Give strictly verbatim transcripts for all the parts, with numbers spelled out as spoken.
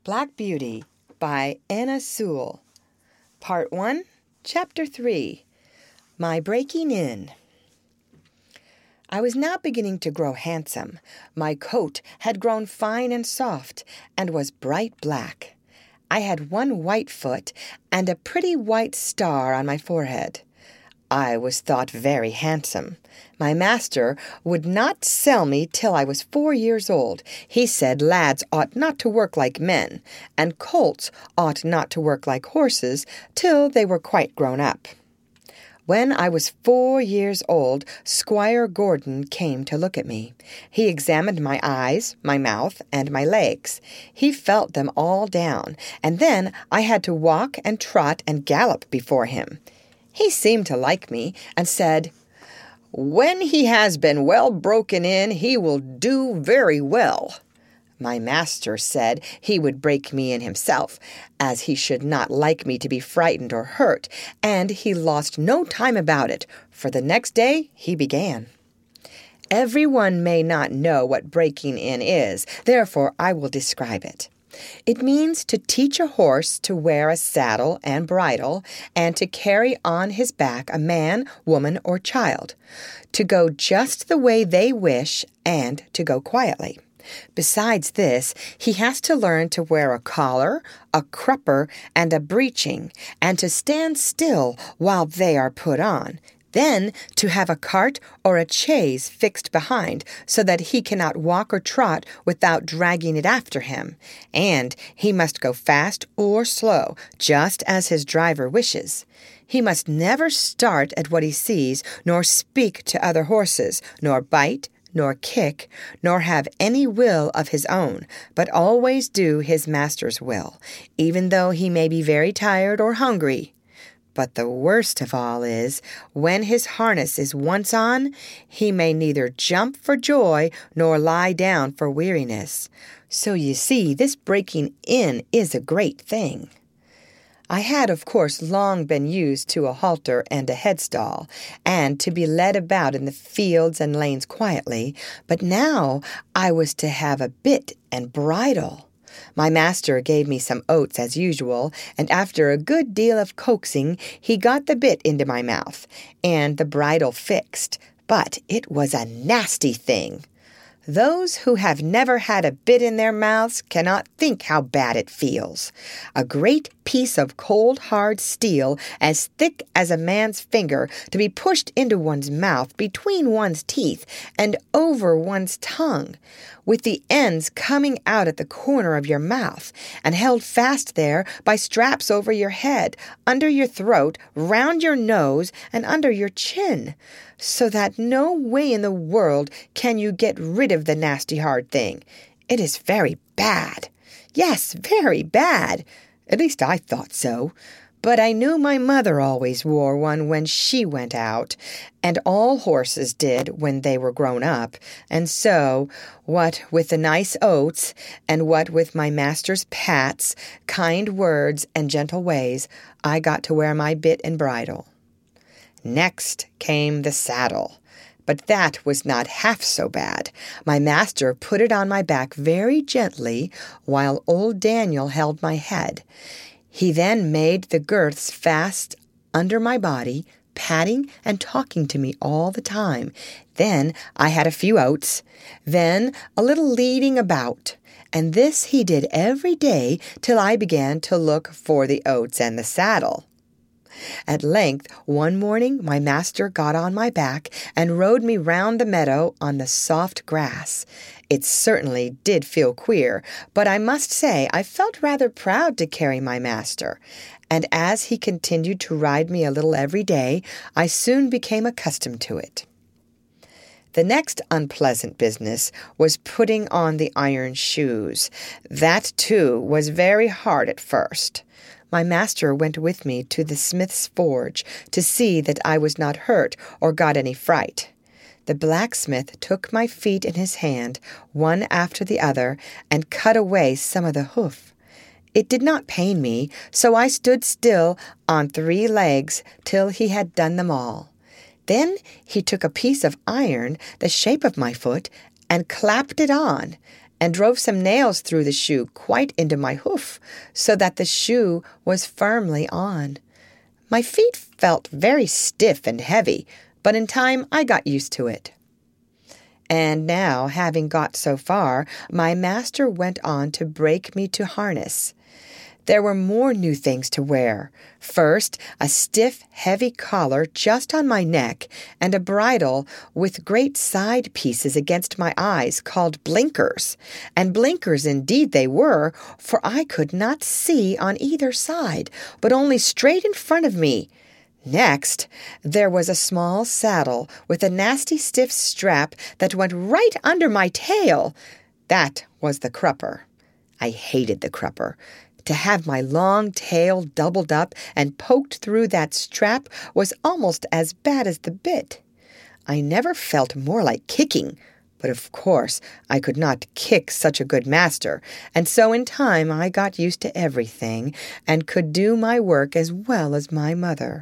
Black Beauty by Anna Sewell. Part one, Chapter three, My Breaking In. I was now beginning to grow handsome. My coat had grown fine and soft, and was bright black. I had one white foot, and a pretty white star on my forehead. I was thought very handsome. My master would not sell me till I was four years old. He said lads ought not to work like men, and colts ought not to work like horses till they were quite grown up. When I was four years old, Squire Gordon came to look at me. He examined my eyes, my mouth, and my legs. He felt them all down, and then I had to walk and trot and gallop before him. He seemed to like me, and said, "When he has been well broken in, he will do very well." My master said he would break me in himself, as he should not like me to be frightened or hurt, and he lost no time about it, for the next day he began. Every one may not know what breaking in is, therefore I will describe it. It means to teach a horse to wear a saddle and bridle, and to carry on his back a man, woman, or child, to go just the way they wish, and to go quietly. Besides this, he has to learn to wear a collar, a crupper, and a breeching, and to stand still while they are put on. Then to have a cart or a chaise fixed behind, so that he cannot walk or trot without dragging it after him. And he must go fast or slow, just as his driver wishes. He must never start at what he sees, nor speak to other horses, nor bite, nor kick, nor have any will of his own, but always do his master's will, even though he may be very tired or hungry. But the worst of all is, when his harness is once on, he may neither jump for joy nor lie down for weariness. So you see, this breaking in is a great thing. I had, of course, long been used to a halter and a headstall, and to be led about in the fields and lanes quietly, but now I was to have a bit and bridle. My master gave me some oats as usual, and after a good deal of coaxing, he got the bit into my mouth, and the bridle fixed. But it was a nasty thing. Those who have never had a bit in their mouths cannot think how bad it feels. A great piece of cold, hard steel, as thick as a man's finger, to be pushed into one's mouth, between one's teeth, and over one's tongue, with the ends coming out at the corner of your mouth, and held fast there by straps over your head, under your throat, round your nose, and under your chin, so that no way in the world can you get rid of the nasty hard thing. It is very bad. Yes, very bad. At least I thought so. But I knew my mother always wore one when she went out, and all horses did when they were grown up, and so, what with the nice oats, and what with my master's pats, kind words, and gentle ways, I got to wear my bit and bridle. Next came the saddle. But that was not half so bad. My master put it on my back very gently, while old Daniel held my head. He then made the girths fast under my body, patting and talking to me all the time. Then I had a few oats, then a little leading about, and this he did every day till I began to look for the oats and the saddle. At length, one morning, my master got on my back and rode me round the meadow on the soft grass. It certainly did feel queer, but I must say I felt rather proud to carry my master, and as he continued to ride me a little every day, I soon became accustomed to it. The next unpleasant business was putting on the iron shoes. That, too, was very hard at first. My master went with me to the smith's forge to see that I was not hurt or got any fright. The blacksmith took my feet in his hand, one after the other, and cut away some of the hoof. It did not pain me, so I stood still on three legs till he had done them all. Then he took a piece of iron, the shape of my foot, and clapped it on, and drove some nails through the shoe quite into my hoof, so that the shoe was firmly on. My feet felt very stiff and heavy, but in time I got used to it. And now, having got so far, my master went on to break me to harness. There were more new things to wear. First, a stiff, heavy collar just on my neck, and a bridle with great side pieces against my eyes called blinkers. And blinkers indeed they were, for I could not see on either side, but only straight in front of me. Next, there was a small saddle with a nasty stiff strap that went right under my tail. That was the crupper. I hated the crupper. To have my long tail doubled up and poked through that strap was almost as bad as the bit. I never felt more like kicking, but of course I could not kick such a good master, and so in time I got used to everything and could do my work as well as my mother.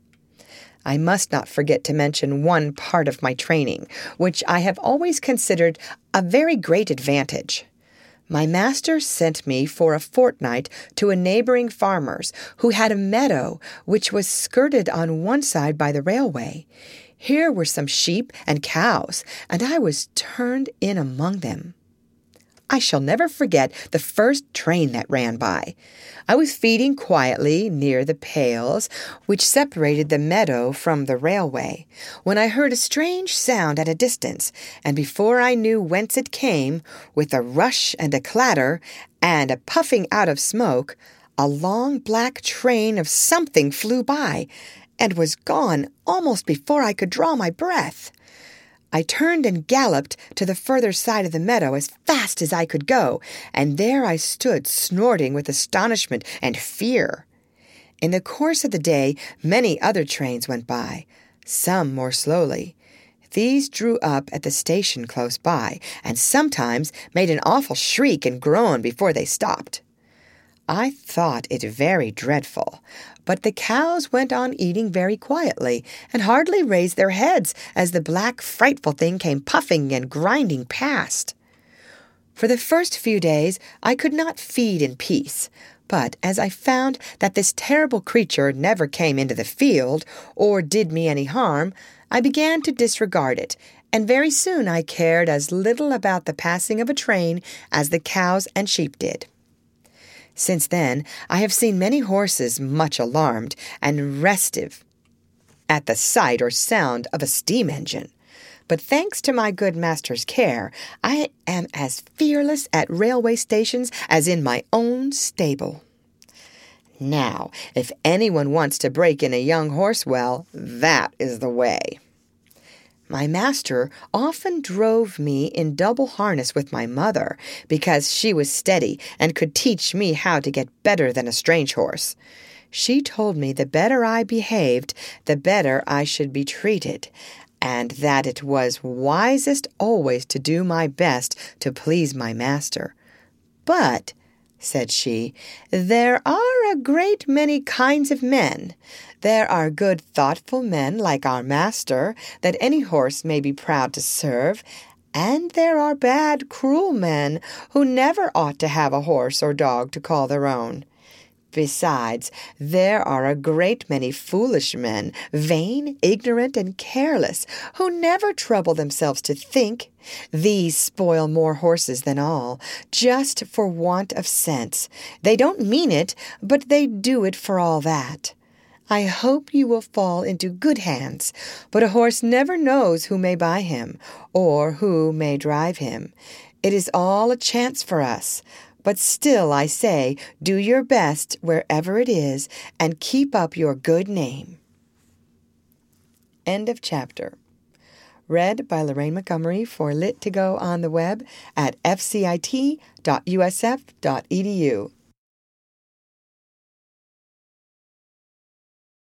I must not forget to mention one part of my training, which I have always considered a very great advantage. My master sent me for a fortnight to a neighboring farmer's who had a meadow which was skirted on one side by the railway. Here were some sheep and cows, and I was turned in among them. I shall never forget the first train that ran by. I was feeding quietly near the pales which separated the meadow from the railway, when I heard a strange sound at a distance, and before I knew whence it came, with a rush and a clatter, and a puffing out of smoke, a long black train of something flew by, and was gone almost before I could draw my breath. I turned and galloped to the further side of the meadow as fast as I could go, and there I stood snorting with astonishment and fear. In the course of the day, many other trains went by, some more slowly. These drew up at the station close by, and sometimes made an awful shriek and groan before they stopped. I thought it very dreadful, but the cows went on eating very quietly, and hardly raised their heads as the black, frightful thing came puffing and grinding past. For the first few days I could not feed in peace, but as I found that this terrible creature never came into the field, or did me any harm, I began to disregard it, and very soon I cared as little about the passing of a train as the cows and sheep did. Since then, I have seen many horses much alarmed and restive at the sight or sound of a steam engine. But thanks to my good master's care, I am as fearless at railway stations as in my own stable. Now, if anyone wants to break in a young horse, well, that is the way. My master often drove me in double harness with my mother, because she was steady and could teach me how to get better than a strange horse. She told me the better I behaved, the better I should be treated, and that it was wisest always to do my best to please my master. But, said she, there are a great many kinds of men. There are good, thoughtful men like our master, that any horse may be proud to serve, and there are bad, cruel men who never ought to have a horse or dog to call their own. Besides, there are a great many foolish men, vain, ignorant, and careless, who never trouble themselves to think. These spoil more horses than all, just for want of sense. They don't mean it, but they do it for all that. I hope you will fall into good hands, but a horse never knows who may buy him, or who may drive him. It is all a chance for us. But still, I say, do your best wherever it is, and keep up your good name. End of chapter. Read by Lorraine Montgomery for Lit to Go on the web at f c i t dot u s f dot e d u.